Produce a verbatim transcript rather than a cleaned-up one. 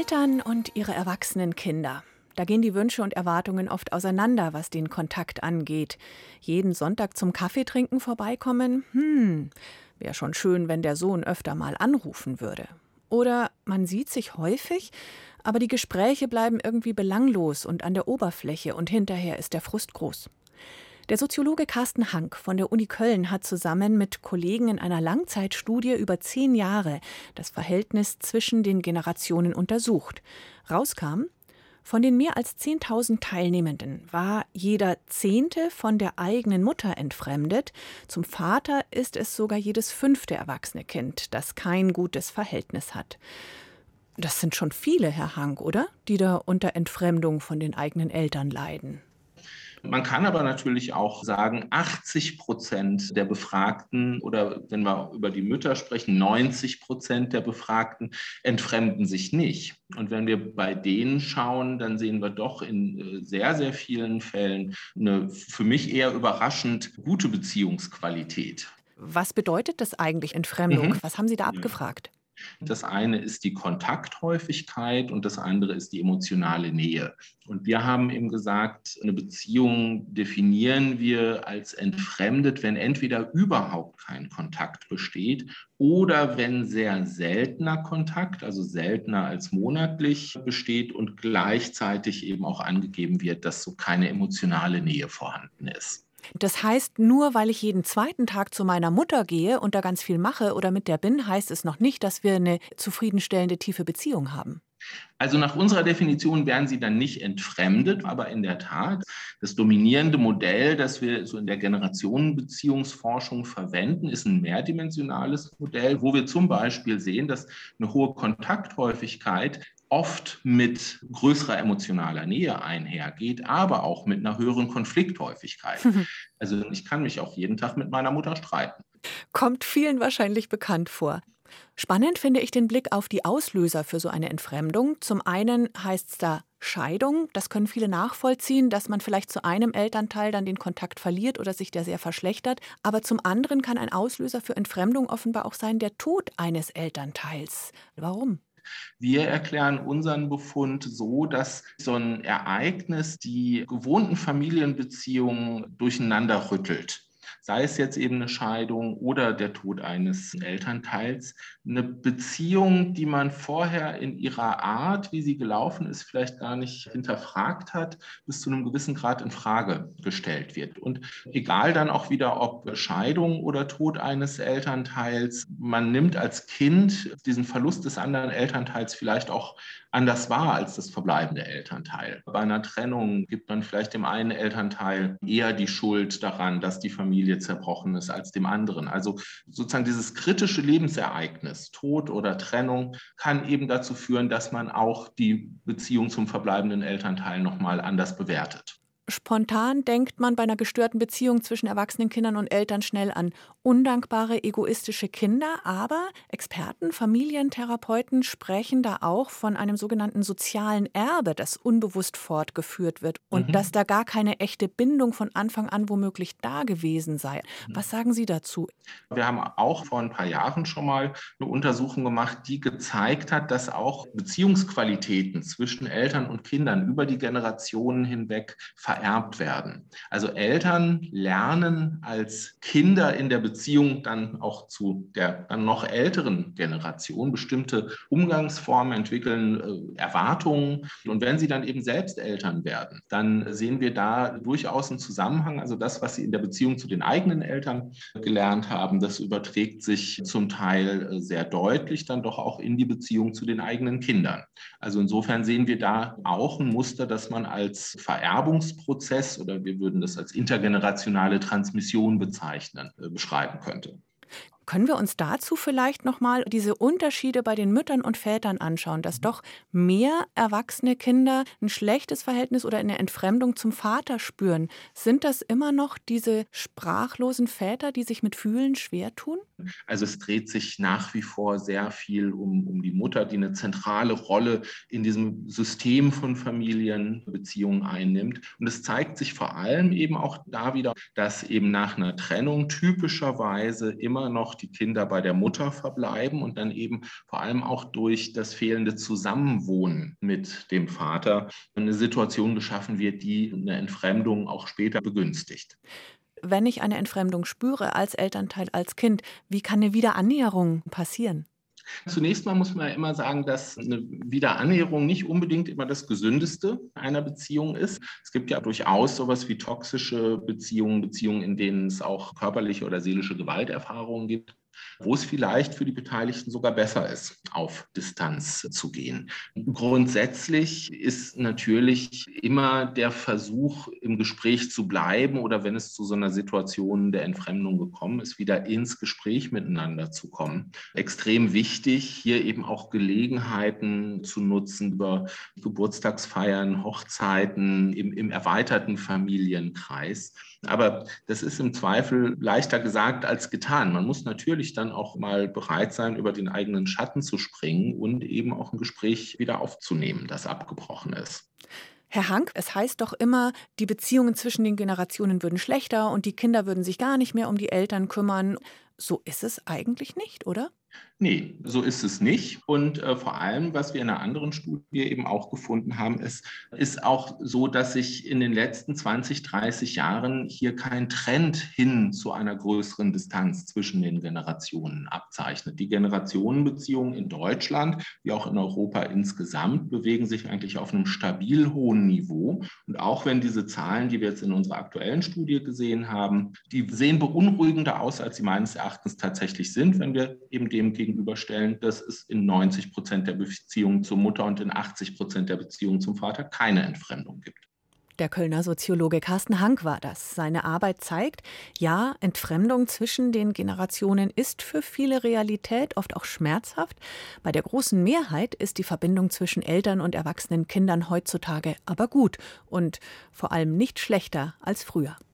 Eltern und ihre erwachsenen Kinder. Da gehen die Wünsche und Erwartungen oft auseinander, was den Kontakt angeht. Jeden Sonntag zum Kaffeetrinken vorbeikommen? Hm, wäre schon schön, wenn der Sohn öfter mal anrufen würde. Oder man sieht sich häufig, aber die Gespräche bleiben irgendwie belanglos und an der Oberfläche und hinterher ist der Frust groß. Der Soziologe Carsten Hank von der Uni Köln hat zusammen mit Kollegen in einer Langzeitstudie über zehn Jahre das Verhältnis zwischen den Generationen untersucht. Rauskam, von den mehr als zehntausend Teilnehmenden war jeder Zehnte von der eigenen Mutter entfremdet. Zum Vater ist es sogar jedes fünfte erwachsene Kind, das kein gutes Verhältnis hat. Das sind schon viele, Herr Hank, oder? Die da unter Entfremdung von den eigenen Eltern leiden. Man kann aber natürlich auch sagen, achtzig Prozent der Befragten oder wenn wir über die Mütter sprechen, neunzig Prozent der Befragten entfremden sich nicht. Und wenn wir bei denen schauen, dann sehen wir doch in sehr, sehr vielen Fällen eine für mich eher überraschend gute Beziehungsqualität. Was bedeutet das eigentlich, Entfremdung? Mhm. Was haben Sie da abgefragt? Das eine ist die Kontakthäufigkeit und das andere ist die emotionale Nähe. Und wir haben eben gesagt, eine Beziehung definieren wir als entfremdet, wenn entweder überhaupt kein Kontakt besteht oder wenn sehr seltener Kontakt, also seltener als monatlich besteht und gleichzeitig eben auch angegeben wird, dass so keine emotionale Nähe vorhanden ist. Das heißt, nur weil ich jeden zweiten Tag zu meiner Mutter gehe und da ganz viel mache oder mit der bin, heißt es noch nicht, dass wir eine zufriedenstellende, tiefe Beziehung haben. Also nach unserer Definition werden sie dann nicht entfremdet, aber in der Tat, das dominierende Modell, das wir so in der Generationenbeziehungsforschung verwenden, ist ein mehrdimensionales Modell, wo wir zum Beispiel sehen, dass eine hohe Kontakthäufigkeit oft mit größerer emotionaler Nähe einhergeht, aber auch mit einer höheren Konflikthäufigkeit. Also ich kann mich auch jeden Tag mit meiner Mutter streiten. Kommt vielen wahrscheinlich bekannt vor. Spannend finde ich den Blick auf die Auslöser für so eine Entfremdung. Zum einen heißt es da Scheidung. Das können viele nachvollziehen, dass man vielleicht zu einem Elternteil dann den Kontakt verliert oder sich der sehr verschlechtert. Aber zum anderen kann ein Auslöser für Entfremdung offenbar auch sein der Tod eines Elternteils. Warum? Wir erklären unseren Befund so, dass so ein Ereignis die gewohnten Familienbeziehungen durcheinander rüttelt. Sei es jetzt eben eine Scheidung oder der Tod eines Elternteils. Eine Beziehung, die man vorher in ihrer Art, wie sie gelaufen ist, vielleicht gar nicht hinterfragt hat, bis zu einem gewissen Grad in Frage gestellt wird. Und egal dann auch wieder, ob Scheidung oder Tod eines Elternteils, man nimmt als Kind diesen Verlust des anderen Elternteils vielleicht auch anders wahr als das verbleibende Elternteil. Bei einer Trennung gibt man vielleicht dem einen Elternteil eher die Schuld daran, dass die Familie zerbrochen ist, als dem anderen. Also sozusagen dieses kritische Lebensereignis, Tod oder Trennung, kann eben dazu führen, dass man auch die Beziehung zum verbleibenden Elternteil nochmal anders bewertet. Spontan denkt man bei einer gestörten Beziehung zwischen erwachsenen Kindern und Eltern schnell an undankbare, egoistische Kinder. Aber Experten, Familientherapeuten sprechen da auch von einem sogenannten sozialen Erbe, das unbewusst fortgeführt wird und Mhm. dass da gar keine echte Bindung von Anfang an womöglich da gewesen sei. Was sagen Sie dazu? Wir haben auch vor ein paar Jahren schon mal eine Untersuchung gemacht, die gezeigt hat, dass auch Beziehungsqualitäten zwischen Eltern und Kindern über die Generationen hinweg vererbt werden. Also Eltern lernen als Kinder in der Beziehung dann auch zu der dann noch älteren Generation bestimmte Umgangsformen, entwickeln äh, Erwartungen. Und wenn sie dann eben selbst Eltern werden, dann sehen wir da durchaus einen Zusammenhang. Also das, was sie in der Beziehung zu den eigenen Eltern gelernt haben, das überträgt sich zum Teil sehr deutlich dann doch auch in die Beziehung zu den eigenen Kindern. Also insofern sehen wir da auch ein Muster, das man als Vererbungsprozess oder wir würden das als intergenerationale Transmission bezeichnen, äh, beschreiben könnte. Können wir uns dazu vielleicht noch mal diese Unterschiede bei den Müttern und Vätern anschauen, dass doch mehr erwachsene Kinder ein schlechtes Verhältnis oder eine Entfremdung zum Vater spüren? Sind das immer noch diese sprachlosen Väter, die sich mit Fühlen schwer tun? Also es dreht sich nach wie vor sehr viel um, um die Mutter, die eine zentrale Rolle in diesem System von Familienbeziehungen einnimmt. Und es zeigt sich vor allem eben auch da wieder, dass eben nach einer Trennung typischerweise immer noch noch die Kinder bei der Mutter verbleiben und dann eben vor allem auch durch das fehlende Zusammenwohnen mit dem Vater eine Situation geschaffen wird, die eine Entfremdung auch später begünstigt. Wenn ich eine Entfremdung spüre als Elternteil, als Kind, wie kann eine Wiederannäherung passieren? Zunächst mal muss man ja immer sagen, dass eine Wiederannäherung nicht unbedingt immer das Gesündeste einer Beziehung ist. Es gibt ja durchaus sowas wie toxische Beziehungen, Beziehungen, in denen es auch körperliche oder seelische Gewalterfahrungen gibt, wo es vielleicht für die Beteiligten sogar besser ist, auf Distanz zu gehen. Grundsätzlich ist natürlich immer der Versuch, im Gespräch zu bleiben oder wenn es zu so einer Situation der Entfremdung gekommen ist, wieder ins Gespräch miteinander zu kommen. Extrem wichtig, hier eben auch Gelegenheiten zu nutzen über Geburtstagsfeiern, Hochzeiten im, im erweiterten Familienkreis. Aber das ist im Zweifel leichter gesagt als getan. Man muss natürlich dann auch mal bereit sein, über den eigenen Schatten zu springen und eben auch ein Gespräch wieder aufzunehmen, das abgebrochen ist. Herr Hank, es heißt doch immer, die Beziehungen zwischen den Generationen würden schlechter und die Kinder würden sich gar nicht mehr um die Eltern kümmern. So ist es eigentlich nicht, oder? Nee, so ist es nicht. Und äh, vor allem, was wir in einer anderen Studie eben auch gefunden haben, ist, ist auch so, dass sich in den letzten zwanzig, dreißig Jahren hier kein Trend hin zu einer größeren Distanz zwischen den Generationen abzeichnet. Die Generationenbeziehungen in Deutschland, wie auch in Europa insgesamt, bewegen sich eigentlich auf einem stabil hohen Niveau. Und auch wenn diese Zahlen, die wir jetzt in unserer aktuellen Studie gesehen haben, die sehen beunruhigender aus, als sie meines Erachtens tatsächlich sind, wenn wir eben dem gegenüberstellen, dass es in neunzig Prozent der Beziehungen zur Mutter und in achtzig Prozent der Beziehungen zum Vater keine Entfremdung gibt. Der Kölner Soziologe Carsten Hank war das. Seine Arbeit zeigt, ja, Entfremdung zwischen den Generationen ist für viele Realität, oft auch schmerzhaft. Bei der großen Mehrheit ist die Verbindung zwischen Eltern und erwachsenen Kindern heutzutage aber gut und vor allem nicht schlechter als früher.